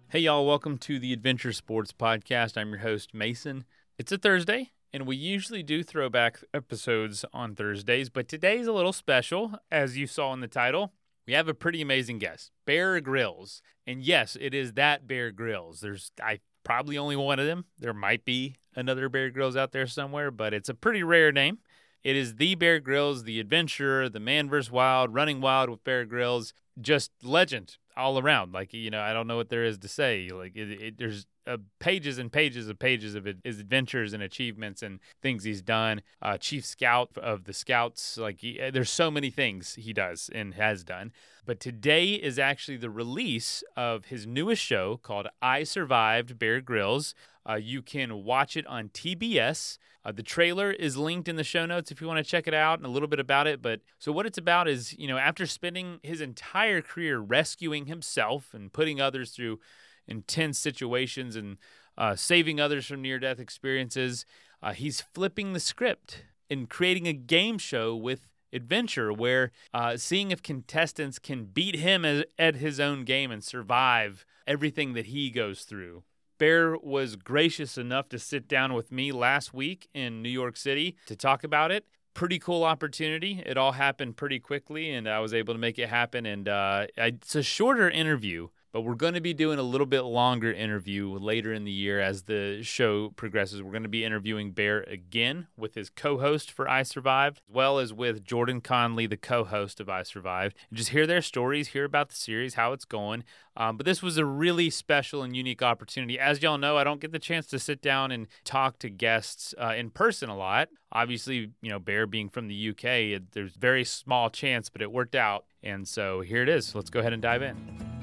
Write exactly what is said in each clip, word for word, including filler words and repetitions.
Hey, y'all. Welcome to the Adventure Sports Podcast. I'm your host, Mason. It's a Thursday, and we usually do throwback episodes on Thursdays, but today's a little special. As you saw in the title, we have a pretty amazing guest, Bear Grylls. And yes, it is that Bear Grylls. There's I probably only one of them. There might be another Bear Grylls out there somewhere, but it's a pretty rare name. It is the Bear Grylls, the adventurer, the man versus wild, running wild with Bear Grylls. Just legend all around. Like, you know, I don't know what there is to say. Like, it, it, there's uh, pages and pages of pages of it, his adventures and achievements and things he's done. Uh, Chief Scout of the Scouts. Like, he, there's so many things he does and has done. But today is actually the release of his newest show called I Survived Bear Grylls. Uh, you can watch it on T B S. Uh, the trailer is linked in the show notes if you want to check it out and a little bit about it. But so what it's about is, you know, after spending his entire career rescuing himself and putting others through intense situations and uh, saving others from near-death experiences, uh, he's flipping the script and creating a game show with adventure where uh, seeing if contestants can beat him as, at his own game and survive everything that he goes through. Bear was gracious enough to sit down with me last week in New York City to talk about it. Pretty cool opportunity. It all happened pretty quickly, and I was able to make it happen. And uh, it's a shorter interview, but we're going to be doing a little bit longer interview later in the year as the show progresses. We're going to be interviewing Bear again with his co-host for I Survived, as well as with Jordan Conley, the co-host of I Survived. And just hear their stories, hear about the series, how it's going. Um, but this was a really special and unique opportunity. As y'all know, I don't get the chance to sit down and talk to guests uh, in person a lot. Obviously, you know, Bear being from the U K, it, there's very small chance, but it worked out. And so here it is. Let's go ahead and dive in.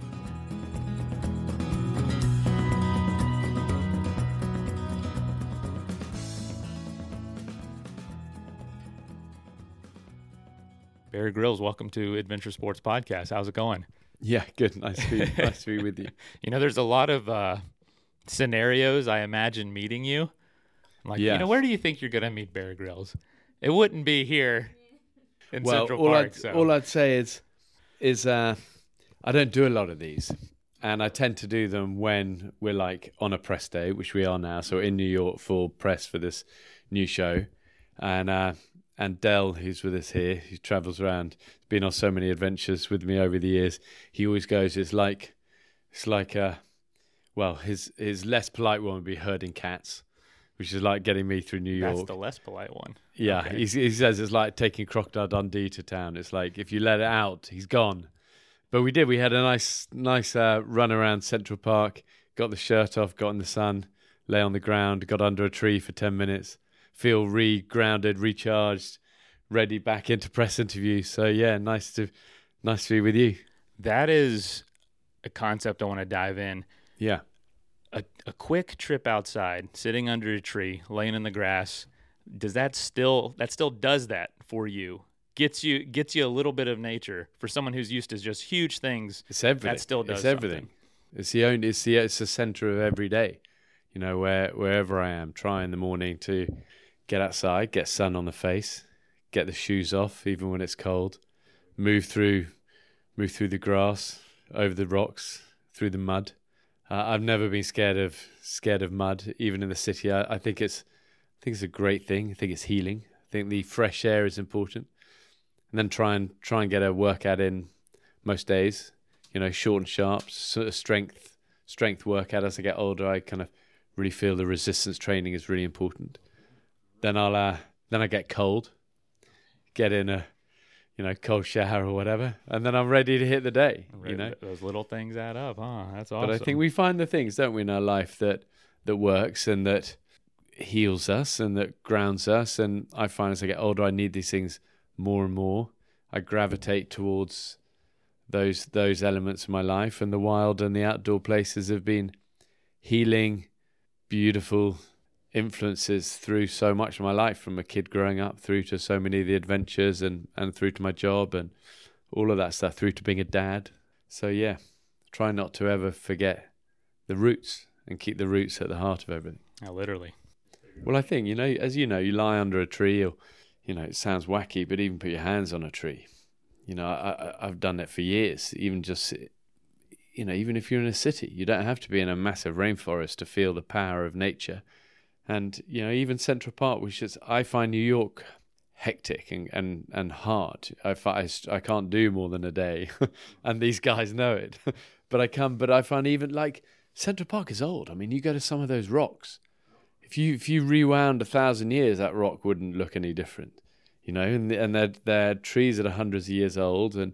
Bear Grylls, welcome to Adventure Sports Podcast. How's it going? Yeah, good. Nice to be, nice to be with you. You know, there's a lot of uh, scenarios I imagine meeting you. I'm like, yeah. you know, where do you think you're going to meet Bear Grylls? It wouldn't be here in well, Central all Park. I'd, So. all I'd say is, is uh, I don't do a lot of these, and I tend to do them when we're like on a press day, which we are now. So in New York for press for this new show, and uh, and Dell, who's with us here, who travels around, has been on so many adventures with me over the years. He always goes, it's like, it's like a, well, his his less polite one would be herding cats, which is like getting me through New York. That's the less polite one. Yeah, okay. he, he says it's like taking Crocodile Dundee to town. It's like if you let it out, he's gone. But we did. We had a nice, nice uh, run around Central Park. Got the shirt off, got in the sun, lay on the ground, got under a tree for ten minutes. Feel re-grounded, recharged, ready back into press interviews. So yeah, nice to, nice to be with you. That is a concept I want to dive in. Yeah. A, a quick trip outside, sitting under a tree, laying in the grass. Does that still that still does that for you? Gets you gets you a little bit of nature for someone who's used to just huge things. It's everything. That still does It's everything. something. It's the only. It's the. It's the center of every day. You know, where wherever I am, try in the morning to get outside, get sun on the face, get the shoes off, even when it's cold. Move through, move through the grass, over the rocks, through the mud. Uh, I've never been scared of scared of mud, even in the city. I, I think it's, I think it's a great thing. I think it's healing. I think the fresh air is important, and then try and try and get a workout in most days. You know, short and sharp, sort of strength strength workout. As I get older, I kind of really feel the resistance training is really important. Then I'll uh, then I get cold, get in a you know cold shower or whatever, and then I'm ready to hit the day. You know, those little things add up, huh? That's awesome. But I think we find the things, don't we, in our life that that works and that heals us and that grounds us. And I find as I get older, I need these things more and more. I gravitate towards those those elements of my life, and the wild and the outdoor places have been healing, beautiful influences through so much of my life, from a kid growing up through to so many of the adventures and, and through to my job and all of that stuff, through to being a dad. So yeah, try not to ever forget the roots and keep the roots at the heart of everything. Yeah, literally. Well, I think, you know, as you know, you lie under a tree, or, you know, it sounds wacky, but even put your hands on a tree. You know, I, I, I've done it for years, even just you know, even if you're in a city, you don't have to be in a massive rainforest to feel the power of nature. And, you know, even Central Park, which is, I find New York hectic and, and, and hard. I, I, I can't do more than a day. And these guys know it. But I come, but I find even like Central Park is old. I mean, you go to some of those rocks. If you if you rewound a thousand years, that rock wouldn't look any different, you know. And and they're, they're trees that are hundreds of years old. And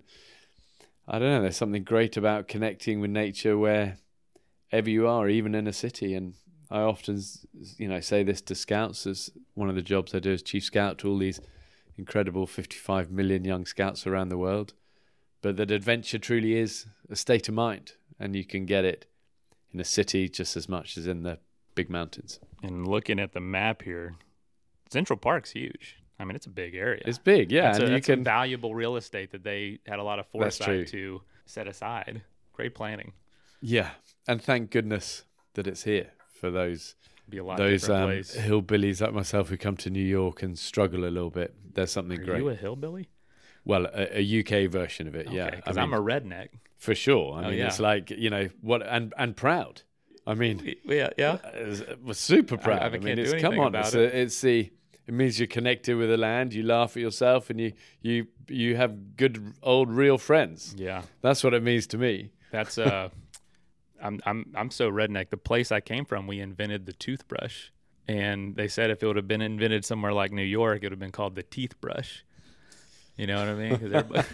I don't know, there's something great about connecting with nature wherever you are, even in a city. And I often, you know, say this to scouts as one of the jobs I do as chief scout to all these incredible fifty-five million young scouts around the world. But that adventure truly is a state of mind, and you can get it in a city just as much as in the big mountains. And looking at the map here, Central Park's huge. I mean, it's a big area. It's big, yeah. That's, and a, you that's can... some valuable real estate that they had a lot of foresight to set aside. Great planning. Yeah, and thank goodness that it's here for those Be a lot those um, place. hillbillies like myself who come to New York and struggle a little bit. There's something Are great. you a hillbilly? Well, a, a U K version of it, Okay, yeah. because I mean, I'm a redneck. For sure. I Oh, mean, yeah. it's like, you know, what and and proud. I mean, Yeah, yeah. we're super proud. I- I I, can't mean, do it's come anything on. about It's, it. a, it's the it means you're connected with the land. You laugh at yourself, and you you you have good old real friends. Yeah. That's what it means to me. That's uh, I'm I'm I'm so redneck. The place I came from, we invented the toothbrush, and they said if it would have been invented somewhere like New York, it would have been called the teeth brush. You know what I mean? 'Cause everybody...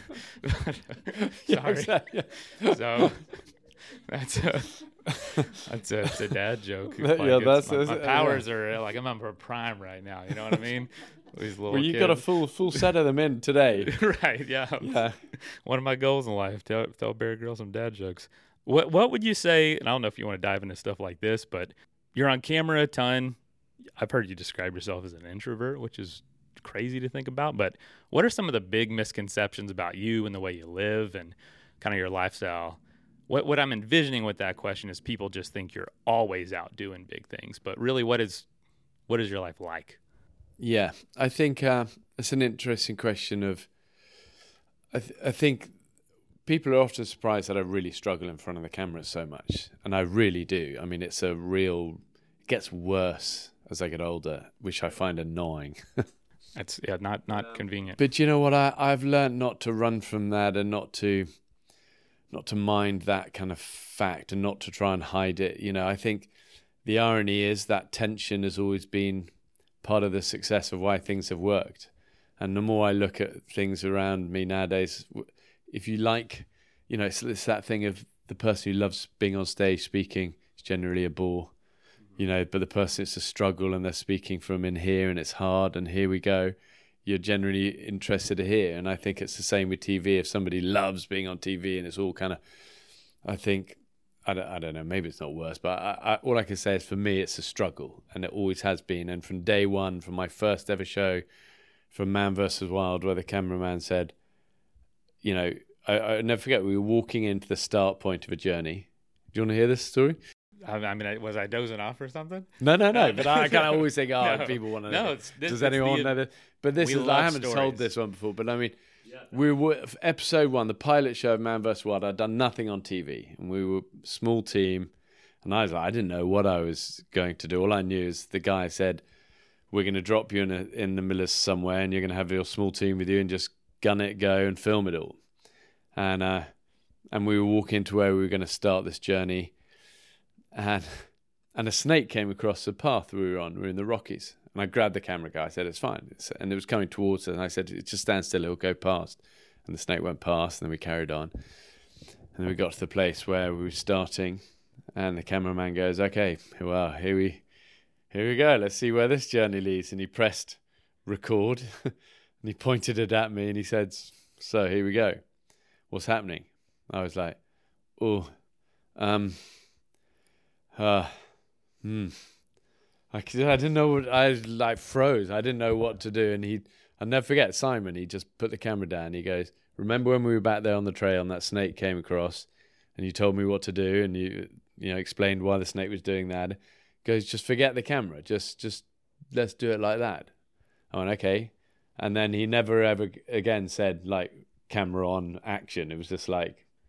Yeah, Sorry. exactly. So that's a that's a, it's a dad joke. That- Like, yeah, it's- that's- my, my that's- powers are like I'm on for prime right now. You know what I mean? These little Well, you got a kids. full full set of them in today. Right? Yeah. Yeah. One of my goals in life: tell tell Bear Grylls some dad jokes. What what would you say? And I don't know if you want to dive into stuff like this, but you're on camera a ton. I've heard you describe yourself as an introvert, which is crazy to think about. But what are some of the big misconceptions about you and the way you live and kind of your lifestyle? What what I'm envisioning with that question is people just think you're always out doing big things, but really, what is what is your life like? Yeah, I think uh, it's an interesting question of, I, th- I think people are often surprised that I really struggle in front of the camera so much. And I really do. I mean, it's a real, it gets worse as I get older, which I find annoying. That's yeah, not not convenient. But you know what? I, I've learned not to run from that and not to, not to mind that kind of fact and not to try and hide it. You know, I think the irony is that tension has always been part of the success of why things have worked. And the more I look at things around me nowadays, if you like, you know, it's, it's that thing of the person who loves being on stage speaking is generally a bore, you know, but the person it's a struggle and they're speaking from in here and it's hard and here we go, you're generally interested to hear. And I think it's the same with T V. If somebody loves being on T V and it's all kind of, I think, I don't, I don't know, maybe it's not worse, but I, I, all I can say is for me, it's a struggle, and it always has been. And from day one, from my first ever show, from Man versus Wild, where the cameraman said, you know, I, I never forget, we were walking into the start point of a journey. Do you want to hear this story? I, I mean, was I dozing off or something? No, no, no. But I kind of always think, oh, No. people want to No, know. it's- this- Does it's anyone the- know this? But this we is, love I haven't stories. told this one before, but I mean, we were, episode one, the pilot show of Man versus Wild, I'd done nothing on T V. And we were a small team. And I was like, I didn't know what I was going to do. All I knew is the guy said, we're going to drop you in, a, in the middle of somewhere and you're going to have your small team with you and just gun it, go and film it all. And, uh, and we were walking to where we were going to start this journey. And and a snake came across the path we were on. We were in the Rockies. And I grabbed the camera guy. I said, it's fine. It's, and it was coming towards us. And I said, just stand still. It'll go past. And the snake went past. And then we carried on. And then we got to the place where we were starting. And the cameraman goes, okay, well, here we, here we go. Let's see where this journey leads. And he pressed record. And he pointed it at me. And he said, so here we go. What's happening? I was like, oh, um, uh, hmm. I, I didn't know what, I like froze. I didn't know what to do. And he, I'll never forget Simon. He just put the camera down. He goes, remember when we were back there on the trail and that snake came across and you told me what to do and you, you know, explained why the snake was doing that. He goes, just forget the camera. Just, just let's do it like that. I went, okay. And then he never ever again said like camera on action. It was just like,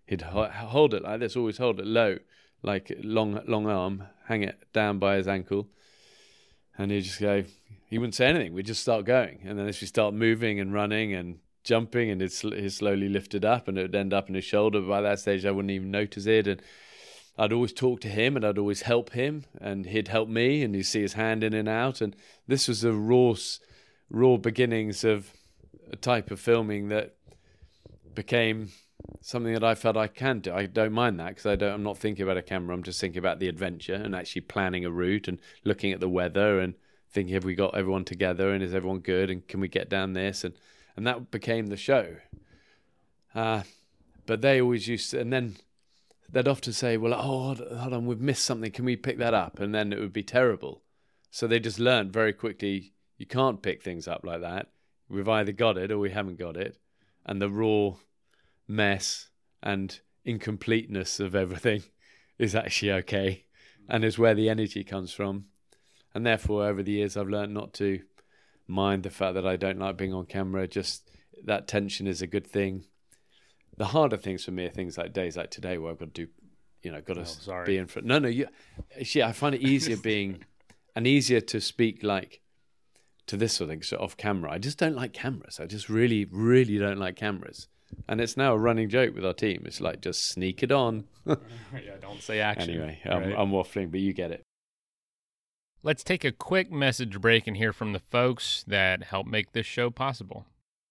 he'd ho- hold it like this, always hold it low, like long long arm, hang it down by his ankle, and he'd just go. He wouldn't say anything. We'd just start going, and then as we start moving and running and jumping, and it's he'd slowly lift it up, and it would end up in his shoulder. But by that stage, I wouldn't even notice it, and I'd always talk to him, and I'd always help him, and he'd help me, and you'd see his hand in and out, and this was the raw, raw beginnings of a type of filming that became something that I felt I can do. I don't mind that because I don't. I'm not thinking about a camera. I'm just thinking about the adventure and actually planning a route and looking at the weather and thinking, have we got everyone together and is everyone good and can we get down this, and and that became the show. Uh, but they always used to, and then they'd often say, well, oh, hold on, we've missed something. Can we pick that up? And then it would be terrible. So they just learned very quickly, you can't pick things up like that. We've either got it or we haven't got it. And the raw mess and incompleteness of everything is actually okay and is where the energy comes from. And therefore, over the years, I've learned not to mind the fact that I don't like being on camera. Just that tension is a good thing. The harder things for me are things like days like today where I've got to do, you know, got to oh, be in front. No, no, you, actually, I find it easier being, and easier to speak like to this sort of thing, so off camera. I just don't like cameras. I just really, really don't like cameras. And it's now a running joke with our team. It's like, just sneak it on. Yeah, don't say action. Anyway, right? I'm, I'm waffling, but you get it. Let's take a quick message break and hear from the folks that help make this show possible.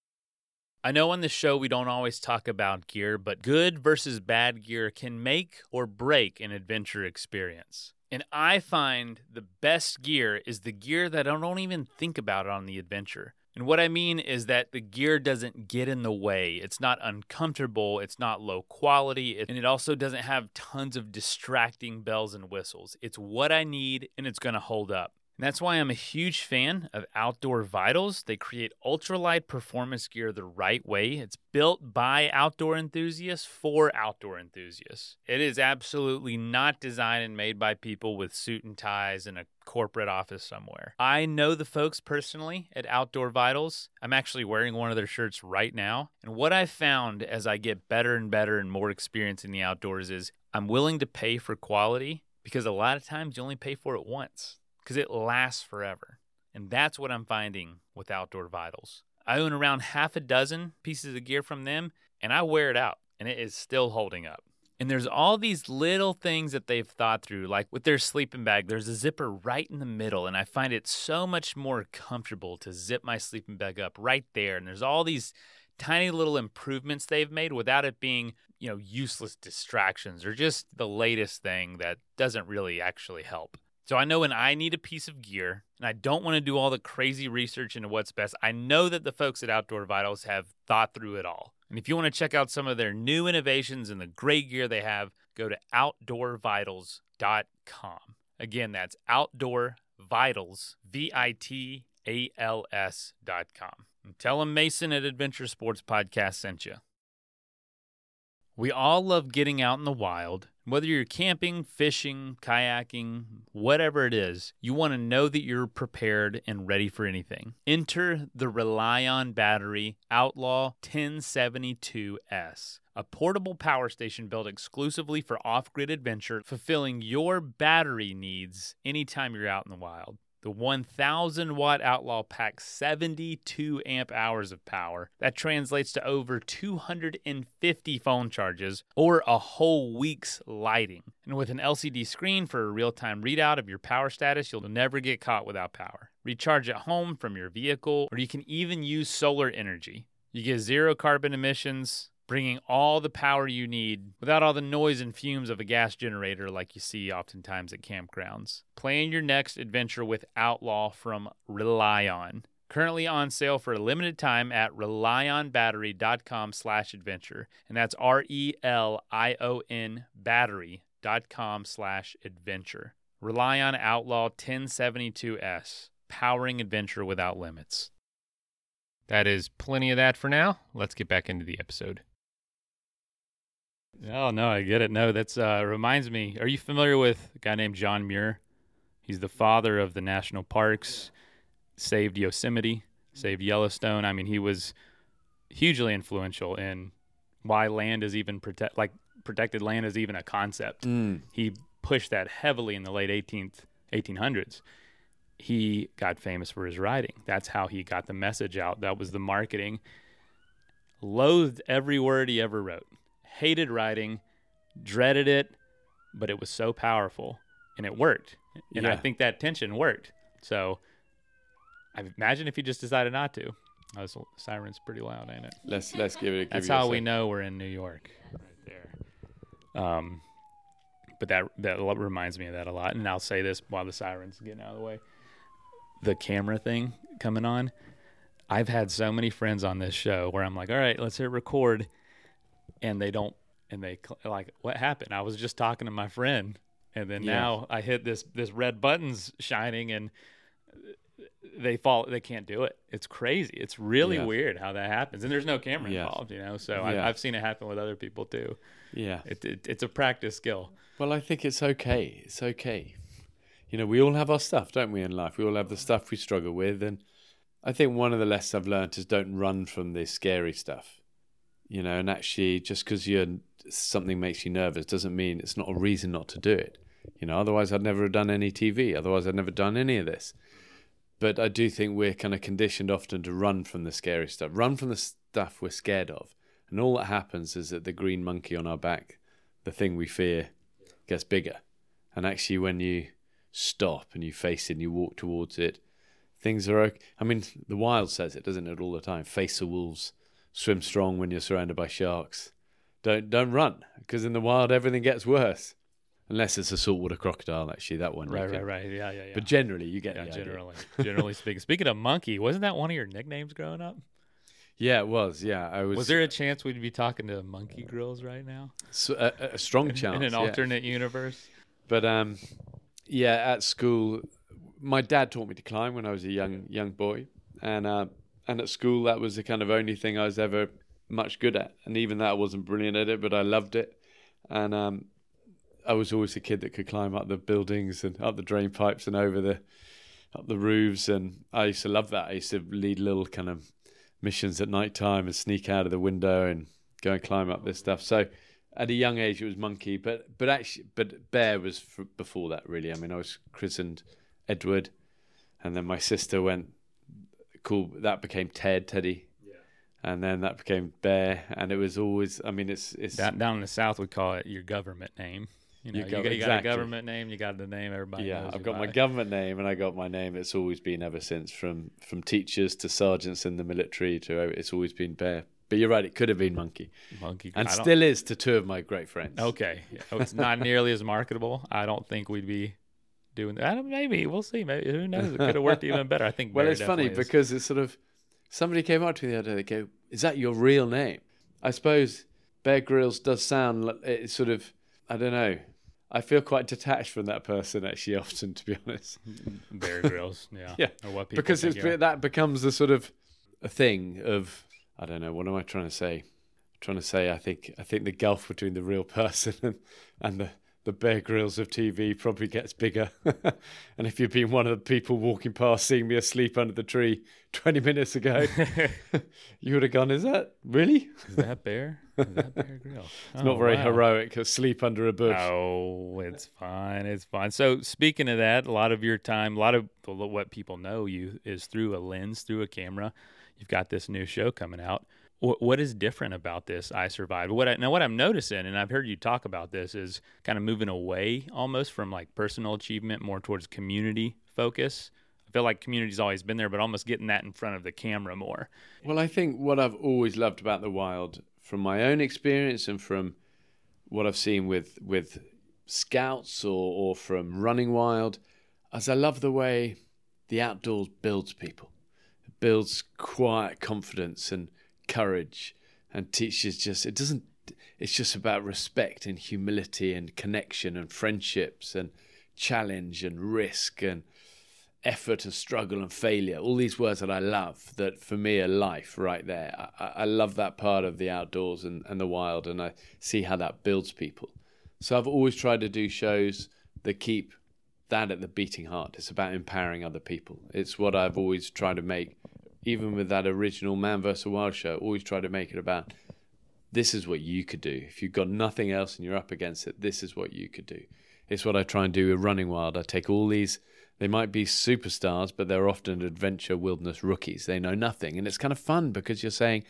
I know on this show we don't always talk about gear, but good versus bad gear can make or break an adventure experience. And I find the best gear is the gear that I don't even think about on the adventure. And what I mean is that the gear doesn't get in the way. It's not uncomfortable. It's not low quality. And it also doesn't have tons of distracting bells and whistles. It's what I need, and it's going to hold up. And that's why I'm a huge fan of Outdoor Vitals. They create ultralight performance gear the right way. It's built by outdoor enthusiasts for outdoor enthusiasts. It is absolutely not designed and made by people with suit and ties in a corporate office somewhere. I know the folks personally at Outdoor Vitals. I'm actually wearing one of their shirts right now. And what I've found as I get better and better and more experience in the outdoors is I'm willing to pay for quality because a lot of times you only pay for it once. Because it lasts forever. And that's what I'm finding with Outdoor Vitals. I own around half a dozen pieces of gear from them, and I wear it out, and it is still holding up. And there's all these little things that they've thought through, like with their sleeping bag, there's a zipper right in the middle, and I find it so much more comfortable to zip my sleeping bag up right there. And there's all these tiny little improvements they've made without it being, you know, useless distractions or just the latest thing that doesn't really actually help. So I know when I need a piece of gear and I don't want to do all the crazy research into what's best, I know that the folks at Outdoor Vitals have thought through it all. And if you want to check out some of their new innovations and the great gear they have, go to outdoor vitals dot com. Again, that's Outdoor Vitals, V I T A L S dot com. And tell them Mason at Adventure Sports Podcast sent you. We all love getting out in the wild. Whether you're camping, fishing, kayaking, whatever it is, you want to know that you're prepared and ready for anything. Enter the Relion Battery Outlaw ten seventy-two S, a portable power station built exclusively for off-grid adventure, fulfilling your battery needs anytime you're out in the wild. The one thousand watt Outlaw packs seventy-two amp hours of power. That translates to over two hundred fifty phone charges or a whole week's lighting. And with an L C D screen for a real-time readout of your power status, you'll never get caught without power. Recharge at home from your vehicle, or you can even use solar energy. You get zero carbon emissions, bringing all the power you need without all the noise and fumes of a gas generator like you see oftentimes at campgrounds. Plan your next adventure with Outlaw from Relion. Currently on sale for a limited time at relion battery dot com slash adventure. And that's R E L I O N battery dot com slash adventure. Relion Outlaw ten seventy-two S. Powering adventure without limits. That is plenty of that for now. Let's get back into the episode. Oh, no, I get it. No, that's uh, reminds me. Are you familiar with a guy named John Muir? He's the father of the national parks, saved Yosemite, saved Yellowstone. I mean, he was hugely influential in why land is even protect. Like protected land is even a concept. Mm. He pushed that heavily in the late eighteenth, eighteen hundreds. He got famous for his writing. That's how he got the message out. That was the marketing. Loathed every word he ever wrote. Hated writing, dreaded it, but it was so powerful, and it worked. And Yeah. I think that tension worked. So I imagine if he just decided not to. Oh, this siren's pretty loud, ain't it? Let's let's give it. Give That's it a how we sec. know we're in New York, right there. Um, but that that reminds me of that a lot. And I'll say this while the siren's getting out of the way. The camera thing coming on. I've had so many friends on this show where I'm like, all right, let's hit record, and they don't, and they cl- like, what happened? I was just talking to my friend, and then Yeah. now I hit this this red button's shining, and they fall. They can't do it. It's crazy. It's really Yeah. weird how that happens, and there's no camera Yeah. involved, you know. So Yeah. I, I've seen it happen with other people too. Yeah. It, it it's a practice skill. Well, I think it's okay. It's okay. You know, we all have our stuff, don't we, in life? We all have the stuff we struggle with. And I think one of the lessons I've learned is don't run from the scary stuff. You know, and actually just because you're something makes you nervous doesn't mean it's not a reason not to do it. You know, otherwise I'd never have done any T V. Otherwise I'd never done any of this. But I do think we're kind of conditioned often to run from the scary stuff, run from the stuff we're scared of. And all that happens is that the green monkey on our back, the thing we fear, gets bigger. And actually when you stop and you face it and you walk towards it, things are okay. I mean, the wild says it, doesn't it, all the time? Face the wolves, swim strong when you're surrounded by sharks. Don't don't run, because in the wild everything gets worse. Unless it's a saltwater crocodile, actually, that one. you Right, can- right, right. Yeah, yeah, yeah. But generally, you get yeah, the idea. generally, generally speaking. Speaking of monkey, wasn't that one of your nicknames growing up? Yeah, it was. Yeah, I was. Was there a chance we'd be talking to monkey grills right now s- a, a- a strong chance in an yeah. alternate universe? But um, yeah, at school, my dad taught me to climb when I was a young young boy, and uh, and at school that was the kind of only thing I was ever much good at, and even that I wasn't brilliant at it, but I loved it, and um, I was always a kid that could climb up the buildings and up the drain pipes and over the up the roofs, and I used to love that. I used to lead little kind of missions at night time and sneak out of the window and go and climb up this stuff. So at a young age it was monkey, but but actually but bear was f- before that, really. I mean, I was christened Edward, and then my sister went cool, that became Ted Teddy, and then that became Bear, and it was always, I mean, it's it's Down, down in the South, we call it your government name. You know, Your you, gov- got, you got a exactly. government name, you got the name everybody yeah, knows I've you got my by. government name, and I got my name. It's always been ever since, from from teachers to sergeants in the military to, it's always been Bear. But you're right, it could have been Monkey, Monkey. and I don't- still is to two of my great friends. Okay. Yeah. Oh, it's not nearly as marketable. I don't think we'd be doing that. I don't- Maybe. We'll see. Maybe. Who knows? It could have worked even better. I think Well, Bear it's funny definitely is. because it's sort of, somebody came up to me the other day, they go, is that your real name? I suppose Bear Grylls does sound like it's sort of, I don't know. I feel quite detached from that person, actually, often, to be honest. Bear Grylls. Yeah. Yeah, Or what people because think it's you are. that becomes a sort of a thing of, I don't know, what am I trying to say? I'm trying to say, I think I think the gulf between the real person and, and the, the Bear Grylls of T V probably gets bigger. And if you've been one of the people walking past seeing me asleep under the tree twenty minutes ago, you would have gone, is that really? Is that Bear? Is that Bear Grylls? It's not very heroic, asleep under a bush. Oh, it's fine. It's fine. So speaking of that, a lot of your time, a lot of what people know you is through a lens, through a camera. You've got this new show coming out. What, what is different about this I Survived? What I, now, what I'm noticing, and I've heard you talk about this, is kind of moving away almost from like personal achievement more towards community focus. I feel like community's always been there, but almost getting that in front of the camera more. Well, I think what I've always loved about the wild, from my own experience and from what I've seen with with scouts or, or from running wild, is I love the way the outdoors builds people. It builds quiet confidence and courage, and teaches just, it doesn't, it's just about respect and humility and connection and friendships and challenge and risk and effort and struggle and failure, all these words that I love, that for me are life right there. I, I love that part of the outdoors and, and the wild, and I see how that builds people. So I've always tried to do shows that keep that at the beating heart. It's about empowering other people. It's what I've always tried to make, even with that original Man versus. Wild show, always try to make it about this is what you could do. If you've got nothing else and you're up against it, this is what you could do. It's what I try and do with Running Wild. I take all these, they might be superstars, but they're often adventure wilderness rookies. They know nothing. And it's kind of fun because you're saying,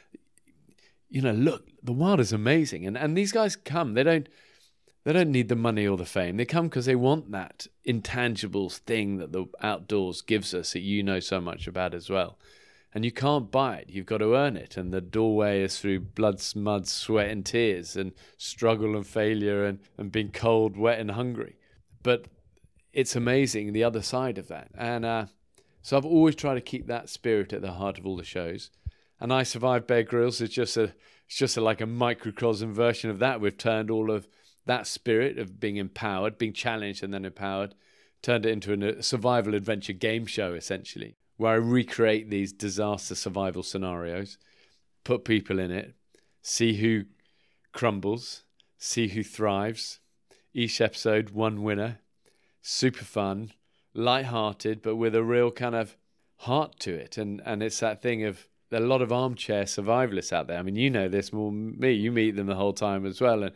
you know, look, the wild is amazing. And and these guys come, they don't they don't need the money or the fame. They come because they want that intangible thing that the outdoors gives us that you know so much about as well. And you can't buy it. You've got to earn it. And the doorway is through blood, mud, sweat and tears and struggle and failure and, and being cold, wet and hungry. But it's amazing the other side of that. And uh, so I've always tried to keep that spirit at the heart of all the shows. And I Survived Bear Grylls is just a, it's just a, like a microcosm version of that. We've turned all of that spirit of being empowered, being challenged and then empowered, turned it into a survival adventure game show, essentially, where I recreate these disaster survival scenarios, put people in it, see who crumbles, see who thrives. Each episode, one winner. Super fun, light-hearted, but with a real kind of heart to it. And and it's that thing of, there are a lot of armchair survivalists out there. I mean, you know this more than me. You meet them the whole time as well. And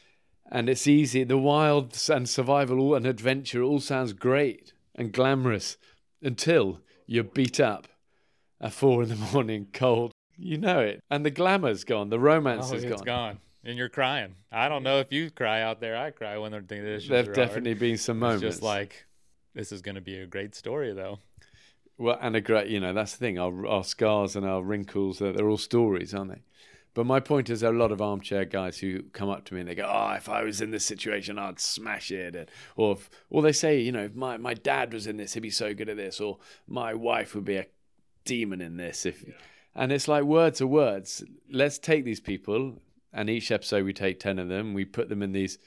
and it's easy. The wild and survival and adventure all sounds great and glamorous until you're beat up at four in the morning, cold. You know it. And the glamour's gone. The romance oh, is it's gone. gone. And you're crying. I don't know if you cry out there. I cry when they're thinking this. There've definitely hard. been some moments. It's just like, this is going to be a great story, though. Well, and a great, you know, that's the thing. Our, our scars and our wrinkles, they're, they're all stories, aren't they? But my point is, there are a lot of armchair guys who come up to me and they go, oh, if I was in this situation, I'd smash it. And, or, if, or they say, you know, if my, my dad was in this, he'd be so good at this. Or my wife would be a demon in this. If, yeah. And it's like words are words. Let's take these people, and each episode we take ten of them. We put them in these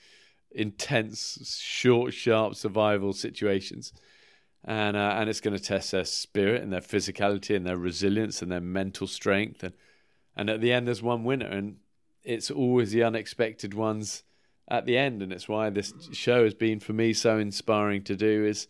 intense, short, sharp survival situations. And uh, and it's going to test their spirit and their physicality and their resilience and their mental strength. And and at the end, there's one winner. And it's always the unexpected ones at the end. And it's why this show has been, for me, so inspiring to do, is,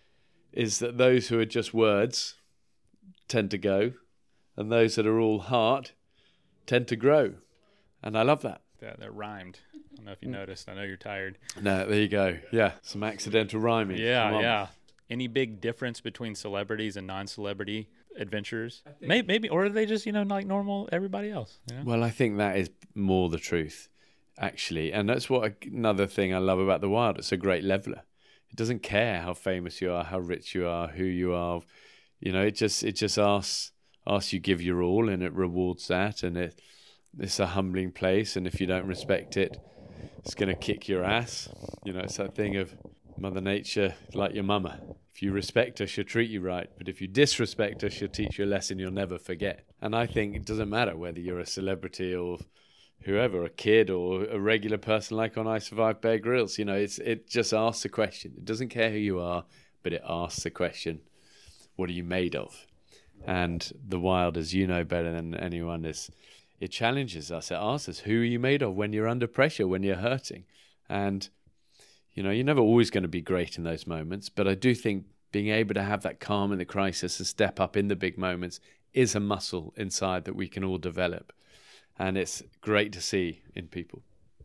is that those who are just words tend to go, and those that are all heart tend to grow. And I love that. That, that rhymed. I don't know if you noticed. I know you're tired. No, there you go. Yeah, some accidental rhyming. Yeah, yeah. Any big difference between celebrities and non-celebrity adventurers? Maybe, maybe, or are they just, you know, like normal everybody else? You know? Well, I think that is more the truth, actually. And that's what another thing I love about the wild. It's a great leveler. It doesn't care how famous you are, how rich you are, who you are. You know, it just it just asks asks you give your all, and it rewards that, and it it's a humbling place. And if you don't respect it, it's going to kick your ass. You know, it's that thing of Mother Nature, like your mama. If you respect her, she'll treat you right. But if you disrespect her, she'll teach you a lesson you'll never forget. And I think it doesn't matter whether you're a celebrity or whoever, a kid or a regular person like on I Survived Bear Grylls. You know, it's it just asks a question. It doesn't care who you are, but it asks the question, what are you made of? And the wild, as you know better than anyone, is it challenges us. It asks us, who are you made of when you're under pressure, when you're hurting? And you know, you're never always going to be great in those moments, but I do think being able to have that calm in the crisis and step up in the big moments is a muscle inside that we can all develop. And it's great to see in people.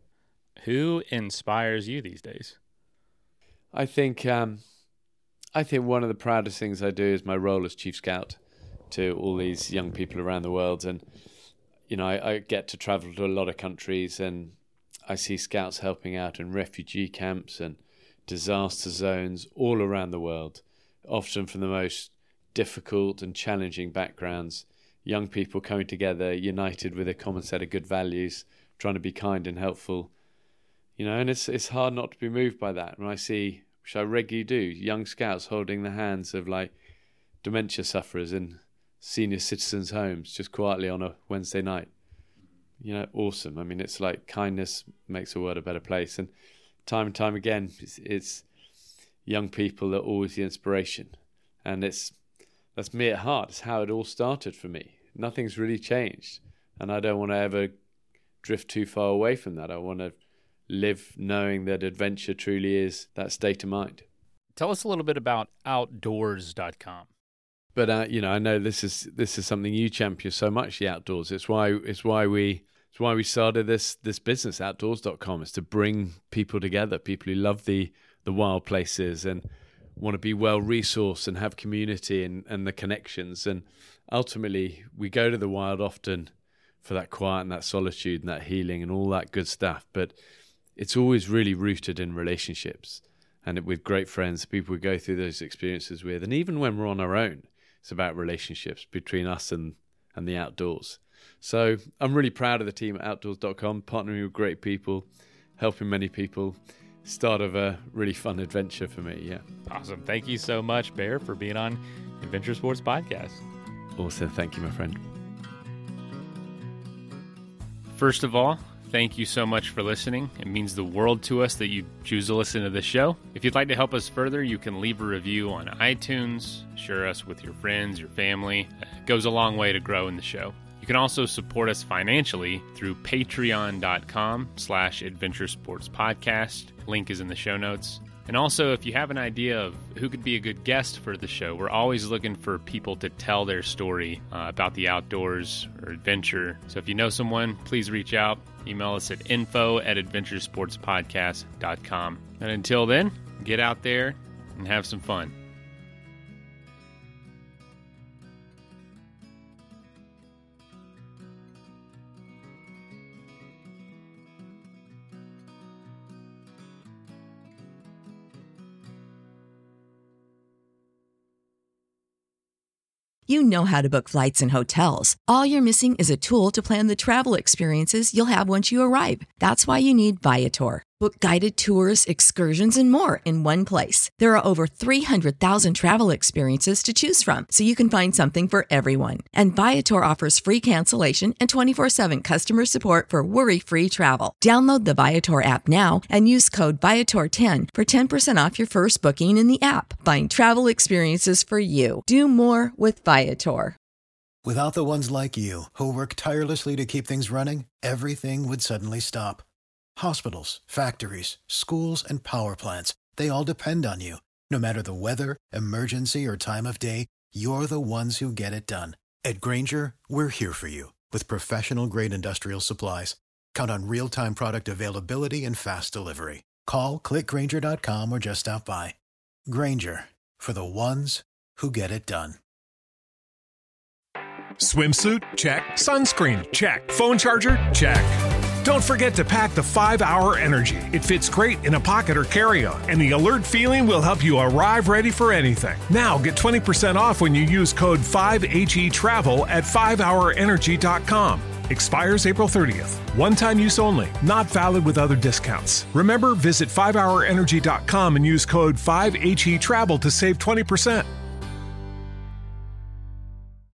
Who inspires you these days? I think um, I think one of the proudest things I do is my role as Chief Scout to all these young people around the world. And, you know, I, I get to travel to a lot of countries, and I see scouts helping out in refugee camps and disaster zones all around the world, often from the most difficult and challenging backgrounds. Young people coming together, united with a common set of good values, trying to be kind and helpful. You know, and it's it's hard not to be moved by that. When I see, which I regularly do, young scouts holding the hands of like dementia sufferers in senior citizens' homes just quietly on a Wednesday night. You know, awesome. I mean, it's like kindness makes the world a better place. And time and time again, it's, it's young people that are always the inspiration. And it's that's me at heart. It's how it all started for me. Nothing's really changed. And I don't want to ever drift too far away from that. I want to live knowing that adventure truly is that state of mind. Tell us a little bit about outdoors dot com. But, uh, you know, I know this is this is something you champion so much, the outdoors. It's why it's why we It's why we started this this business, outdoors dot com, is to bring people together, people who love the the wild places and want to be well resourced and have community and, and the connections. And ultimately, we go to the wild often for that quiet and that solitude and that healing and all that good stuff. But it's always really rooted in relationships and it, with great friends, people we go through those experiences with. And even when we're on our own, it's about relationships between us and, and the outdoors. So I'm really proud of the team at outdoors dot com, partnering with great people, helping many people. Start of a really fun adventure for me, yeah. Awesome. Thank you so much, Bear, for being on Adventure Sports Podcast. Awesome. Thank you, my friend. First of all, thank you so much for listening. It means the world to us that you choose to listen to the show. If you'd like to help us further, you can leave a review on iTunes, share us with your friends, your family. It goes a long way to grow in the show. You can also support us financially through patreon.com slash adventure sports podcast. Link is in the show notes. And also, if you have an idea of who could be a good guest for the show, we're always looking for people to tell their story uh, about the outdoors or adventure. So if you know someone, please reach out. Email us at info at adventure sports podcast dot com. And until then, get out there and have some fun. You know how to book flights and hotels. All you're missing is a tool to plan the travel experiences you'll have once you arrive. That's why you need Viator. Book guided tours, excursions, and more in one place. There are over three hundred thousand travel experiences to choose from, so you can find something for everyone. And Viator offers free cancellation and twenty-four seven customer support for worry-free travel. Download the Viator app now and use code Viator ten for ten percent off your first booking in the app. Find travel experiences for you. Do more with Viator. Without the ones like you, who work tirelessly to keep things running, everything would suddenly stop. Hospitals, factories, schools, and power plants, they all depend on you. No matter the weather, emergency, or time of day, you're the ones who get it done. At Grainger, we're here for you with professional-grade industrial supplies. Count on real-time product availability and fast delivery. Call, click Grainger dot com, or just stop by. Grainger, for the ones who get it done. Swimsuit? Check. Sunscreen? Check. Phone charger? Check. Don't forget to pack the five hour Energy. It fits great in a pocket or carry-on, and the alert feeling will help you arrive ready for anything. Now get twenty percent off when you use code five H E travel at five hour energy dot com. Expires April thirtieth. One-time use only. Not valid with other discounts. Remember, visit five hour energy dot com and use code five H E travel to save twenty percent.